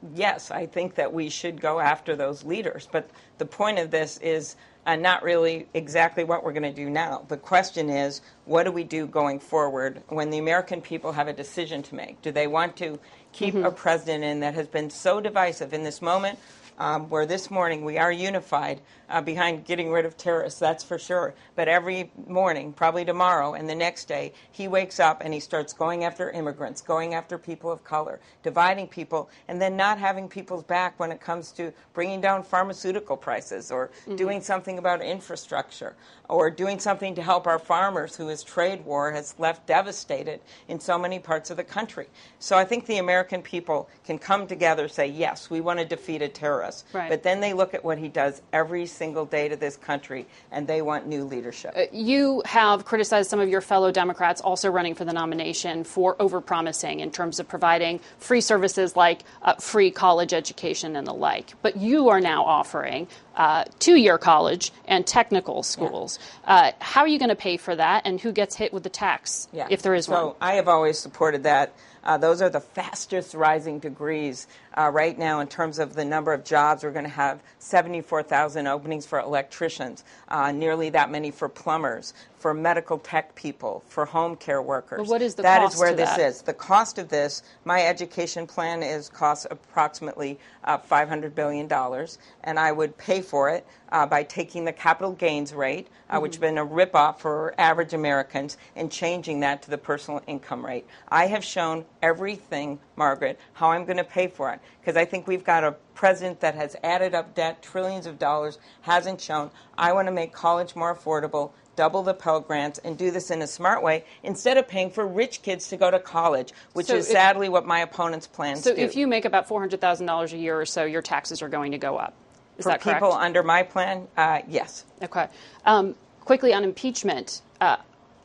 yes, I think that we should go after those leaders. But the point of this is uh, not really exactly what we're going to do now. The question is, what do we do going forward when the American people have a decision to make? Do they want to keep mm-hmm. a president in that has been so divisive in this moment? Um, where this morning we are unified uh, behind getting rid of terrorists, that's for sure. But every morning, probably tomorrow and the next day, he wakes up and he starts going after immigrants, going after people of color, dividing people, and then not having people's back when it comes to bringing down pharmaceutical prices or mm-hmm. doing something about infrastructure or doing something to help our farmers who his trade war has left devastated in so many parts of the country. So I think the American people can come together and say, yes, we want to defeat a terrorist.
Right.
But then they look at what he does every single day to this country, and they want new leadership.
Uh, you have criticized some of your fellow Democrats also running for the nomination for overpromising in terms of providing free services like uh, free college education and the like. But you are now offering uh, two-year college and technical schools. Yeah. Uh, how are you going to pay for that, and who gets hit with the tax,
yeah.
if there is
so
one?
So I have always supported that. Uh, those are the fastest rising degrees uh, right now in terms of the number of jobs. We're going to have seventy-four thousand openings for electricians, uh, nearly that many for plumbers, for medical tech people, for home care workers.
Well, what is the
that
cost
is where
to
this
that?
is. The cost of this, my education plan is costs approximately uh, five hundred billion dollars, and I would pay for it uh, by taking the capital gains rate, uh, mm-hmm. which has been a ripoff for average Americans, and changing that to the personal income rate. I have shown everything, Margaret, how I'm going to pay for it, because I think we've got a president that has added up debt, trillions of dollars, hasn't shown. I want to make college more affordable, double the Pell Grants, and do this in a smart way instead of paying for rich kids to go to college, which
so
is
if,
sadly what my opponents' plans
so
do.
So if you make about four hundred thousand dollars a year or so, your taxes are going to go up. Is
for
that correct?
people under my plan, uh, yes.
Okay. Um, quickly on impeachment, uh,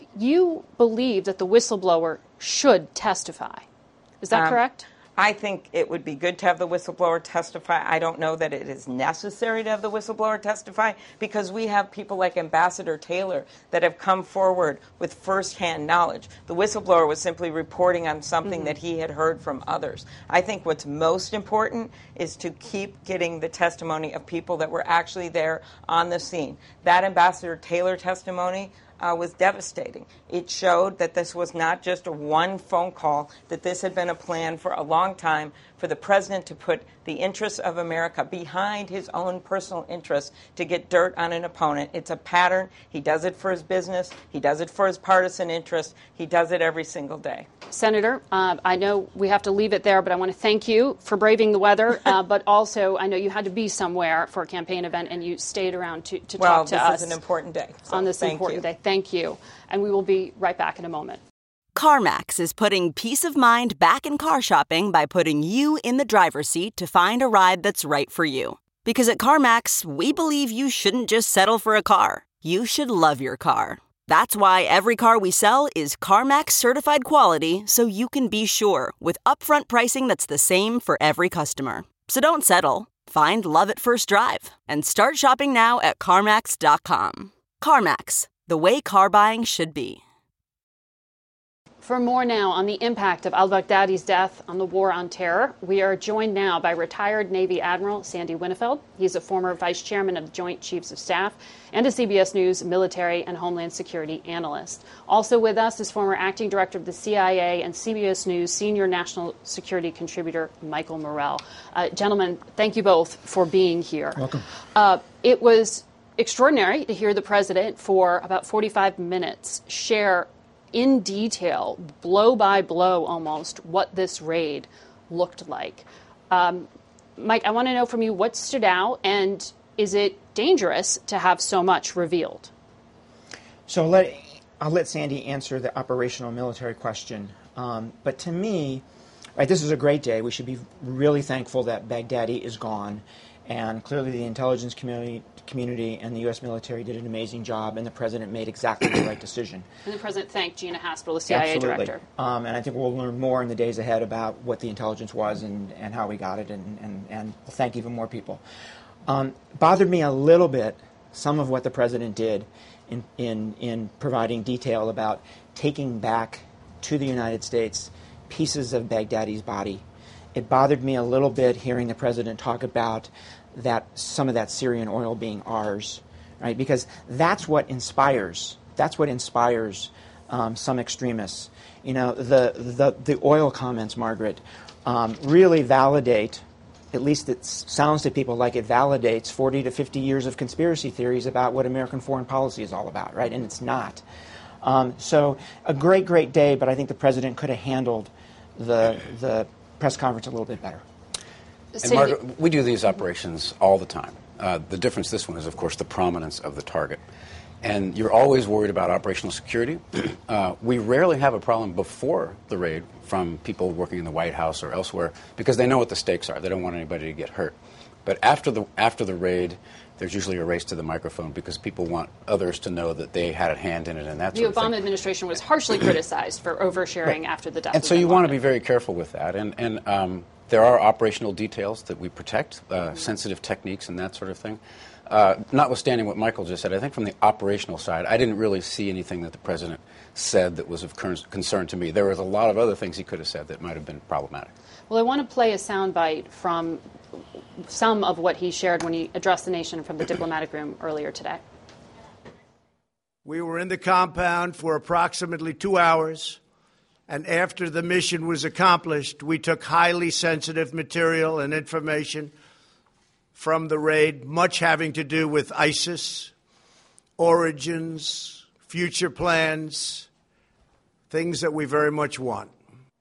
you believe that the whistleblower should testify. Is that um, correct?
I think it would be good to have the whistleblower testify. I don't know that it is necessary to have the whistleblower testify because we have people like Ambassador Taylor that have come forward with firsthand knowledge. The whistleblower was simply reporting on something mm-hmm. that he had heard from others. I think what's most important is to keep getting the testimony of people that were actually there on the scene. That Ambassador Taylor testimony Uh, was devastating. It showed that this was not just a one phone call, that this had been a plan for a long time for the president to put the interests of America behind his own personal interests to get dirt on an opponent. It's a pattern. He does it for his business. He does it for his partisan interests. He does it every single day.
Senator, uh, I know we have to leave it there, but I want to thank you for braving the weather. Uh, but also, I know you had to be somewhere for a campaign event, and you stayed around to, to
well,
talk to us.
Well, this is an important day. So
on this important
you.
day. Thank you. And we will be right back in a moment.
CarMax is putting peace of mind back in car shopping by putting you in the driver's seat to find a ride that's right for you. Because at CarMax, we believe you shouldn't just settle for a car. You should love your car. That's why every car we sell is CarMax certified quality, so you can be sure with upfront pricing that's the same for every customer. So don't settle. Find love at first drive and start shopping now at CarMax dot com. CarMax, the way car buying should be.
For more now on the impact of al-Baghdadi's death on the war on terror, we are joined now by retired Navy Admiral Sandy Winnefeld. He's a former vice chairman of the Joint Chiefs of Staff and a C B S News military and homeland security analyst. Also with us is former acting director of the C I A and C B S News senior national security contributor Michael Morell. Uh, gentlemen, thank you both for being here.
Welcome.
Uh, it was extraordinary to hear the president for about forty-five minutes share in detail, blow by blow almost, what this raid looked like. Um, Mike, I want to know from you what stood out, and is it dangerous to have so much revealed?
So let, I'll let Sandy answer the operational military question. Um, but to me, right, this is a great day. We should be really thankful that Baghdadi is gone. And clearly the intelligence community, community and the U S military did an amazing job, and the president made exactly the right decision.
And the president thanked Gina Haspel, the C I A
Absolutely.
director.
Um, and I think we'll learn more in the days ahead about what the intelligence was and, and how we got it, and, and, and we'll thank even more people. Um, bothered me a little bit some of what the president did in, in, in providing detail about taking back to the United States pieces of Baghdadi's body it bothered me a little bit hearing the president talk about that some of that Syrian oil being ours, right? Because that's what inspires. That's what inspires um, some extremists. You know, the the, the oil comments, Margaret, um, really validate. At least it sounds to people like it validates forty to fifty years of conspiracy theories about what American foreign policy is all about, right? And it's not. Um, so a great, great day, but I think the president could have handled the the press conference a little bit better.
And Margaret, we do these operations all the time. Uh, the difference this one is, of course, the prominence of the target. And you're always worried about operational security. Uh, we rarely have a problem before the raid from people working in the White House or elsewhere because they know what the stakes are. They don't want anybody to get hurt. But after the after the raid, there's usually a race to the microphone because people want others to know that they had a hand in it and that
the
sort of thing.
The Obama administration was harshly criticized for oversharing right. after the death
and
of
so
bin
you
Laden.
want to be very careful with that. And, and um, there are operational details that we protect, uh, mm-hmm. sensitive techniques and that sort of thing. Uh, notwithstanding what Michael just said, I think from the operational side, I didn't really see anything that the president said that was of concern to me. There was a lot of other things he could have said that might have been problematic.
Well, I want to play a soundbite from some of what he shared when he addressed the nation from the diplomatic room earlier today.
We were in the compound for approximately two hours, and after the mission was accomplished, we took highly sensitive material and information from the raid, much having to do with ISIS, origins, future plans, things that we very much want.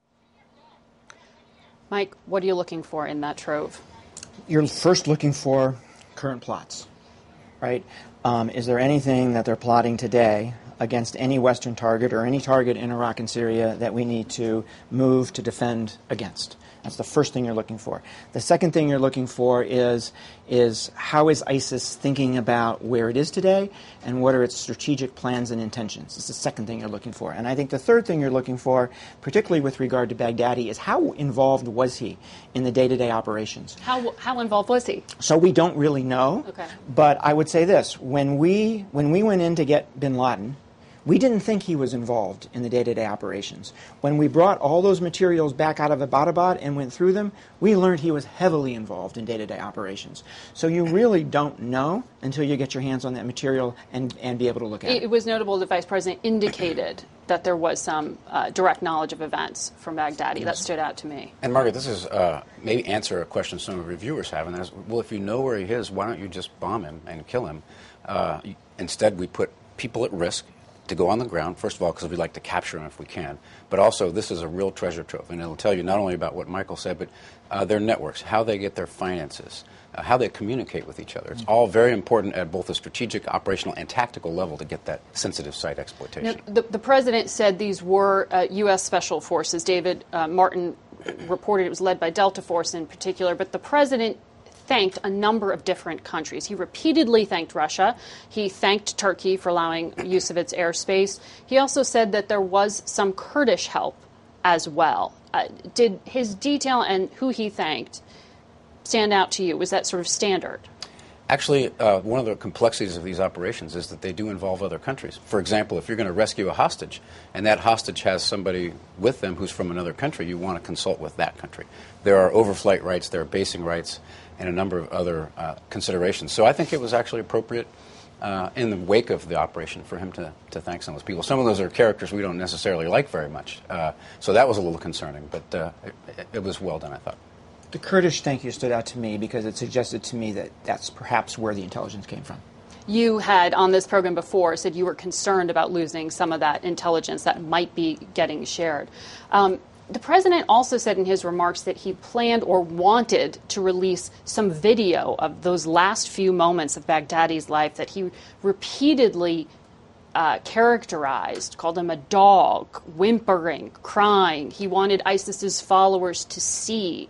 Mike, what are you looking for in that trove?
You're first looking for current plots, right? Um, is there anything that they're plotting today against any Western target or any target in Iraq and Syria that we need to move to defend against? That's the first thing you're looking for. The second thing you're looking for is, is how is ISIS thinking about where it is today and what are its strategic plans and intentions? It's the second thing you're looking for. And I think the third thing you're looking for, particularly with regard to Baghdadi, is how involved was he in the day-to-day operations?
How, how involved was he?
So we don't really know.
Okay.
But I would say this. When we, when we went in to get bin Laden, we didn't think he was involved in the day-to-day operations. When we brought all those materials back out of Abbottabad and went through them, we learned he was heavily involved in day-to-day operations. So you really don't know until you get your hands on that material and, and be able to look at it.
It was notable the Vice President indicated that there was some uh, direct knowledge of events from Baghdadi. Yes. That stood out to me.
And Margaret, this is uh, maybe answer a question some of your viewers have, and that is, well, if you know where he is, why don't you just bomb him and kill him? Uh, instead, we put people at risk to go on the ground, first of all, because we'd like to capture them if we can. But also, this is a real treasure trove, and it'll tell you not only about what Michael said, but uh, their networks, how they get their finances, uh, how they communicate with each other. It's all very important at both a strategic, operational, and tactical level to get that sensitive site exploitation.
Now, the, the president said these were uh, U S Special Forces. David uh, Martin reported it was led by Delta Force in particular, but the president thanked a number of different countries. He repeatedly thanked Russia. He thanked Turkey for allowing use of its airspace. He also said that there was some Kurdish help as well. Uh, did his detail and who he thanked stand out to you? Was that sort of standard?
Actually, uh, one of the complexities of these operations is that they do involve other countries. For example, if you're going to rescue a hostage and that hostage has somebody with them who's from another country, you want to consult with that country. There are overflight rights, there are basing rights, and a number of other uh, considerations. So I think it was actually appropriate uh, in the wake of the operation for him to, to thank some of those people. Some of those are characters we don't necessarily like very much. Uh, so that was a little concerning, but uh, it, it was well done, I thought.
The Kurdish thank you stood out to me because it suggested to me that that's perhaps where the intelligence came from.
You had, on this program before, said you were concerned about losing some of that intelligence that might be getting shared. Um, The president also said in his remarks that he planned or wanted to release some video of those last few moments of Baghdadi's life that he repeatedly uh, characterized, called him a dog, whimpering, crying. He wanted ISIS's followers to see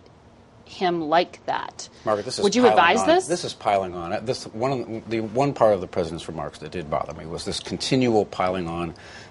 him like that.
Margaret, this is
Would you advise
on,
this?
This is piling on. This one of the, the one part of the president's remarks that did bother me was this continual piling on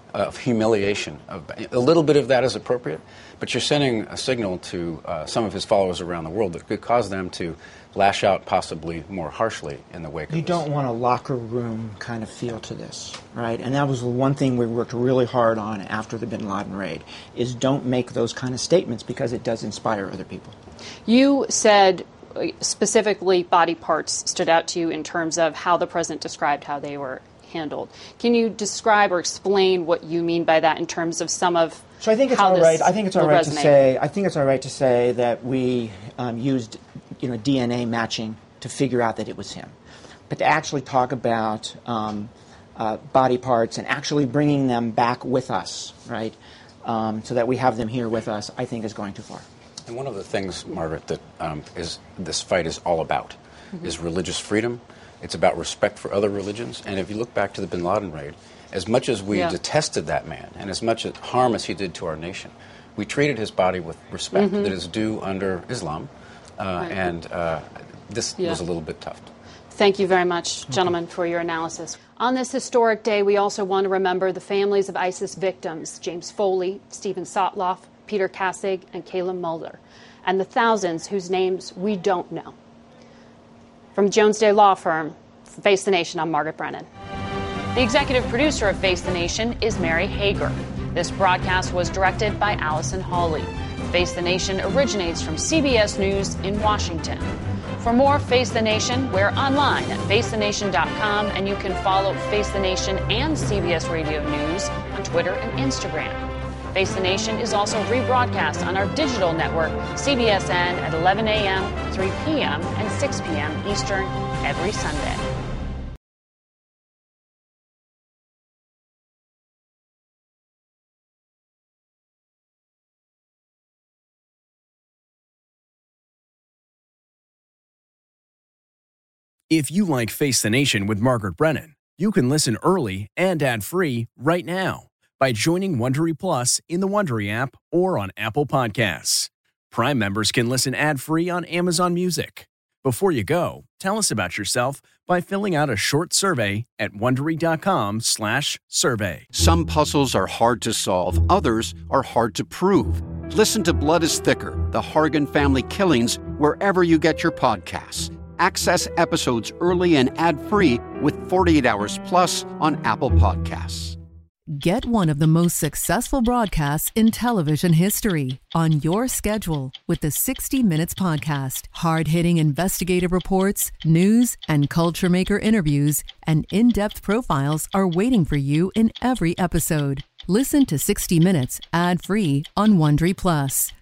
of humiliation. Of, a little bit of that is appropriate, but you're sending a signal to uh, some of his followers around the world that could cause them to lash out possibly more harshly in the wake of this.
You don't want a locker room kind of feel to this, right? And that was the one thing we worked really hard on after the bin Laden raid, is don't make those kind of statements because it does inspire other people.
You said specifically body parts stood out to you in terms of how the president described how they were handled. Can you describe or explain what you mean by that in terms of some of
So I think it's
how
all right. I think it's all right
resonate?
to say. I think it's all right to say that we um, used, you know, D N A matching to figure out that it was him, but to actually talk about um, uh, body parts and actually bringing them back with us, right, um, so that we have them here with us, I think is going too far.
And one of the things, Margaret, that um, is this fight is all about mm-hmm. is religious freedom. It's about respect for other religions. And if you look back to the bin Laden raid, as much as we yeah. detested that man and as much harm as he did to our nation, we treated his body with respect mm-hmm. that is due under Islam. Uh, right. And uh, this yeah. was a little bit tough.
Thank you very much, gentlemen, for your analysis. On this historic day, we also want to remember the families of ISIS victims, James Foley, Stephen Sotloff, Peter Kassig, and Kayla Mulder, and the thousands whose names we don't know. From Jones Day Law Firm, Face the Nation, I'm Margaret Brennan. The executive producer of Face the Nation is Mary Hager. This broadcast was directed by Allison Hawley. Face the Nation originates from C B S News in Washington. For more Face the Nation, we're online at face the nation dot com, and you can follow Face the Nation and C B S Radio News on Twitter and Instagram. Face the Nation is also rebroadcast on our digital network, C B S N, at eleven a.m., three p.m., and six p.m. Eastern every Sunday.
If you like Face the Nation with Margaret Brennan, you can listen early and ad-free right now by joining Wondery Plus in the Wondery app or on Apple Podcasts. Prime members can listen ad-free on Amazon Music. Before you go, tell us about yourself by filling out a short survey at Wondery.com slash survey.
Some puzzles are hard to solve. Others are hard to prove. Listen to Blood is Thicker, the Hargan family killings, wherever you get your podcasts. Access episodes early and ad-free with forty-eight hours plus on Apple Podcasts.
Get one of the most successful broadcasts in television history on your schedule with the sixty minutes Podcast. Hard-hitting investigative reports, news, and culture maker interviews, and in-depth profiles are waiting for you in every episode. Listen to sixty minutes ad-free on Wondery Plus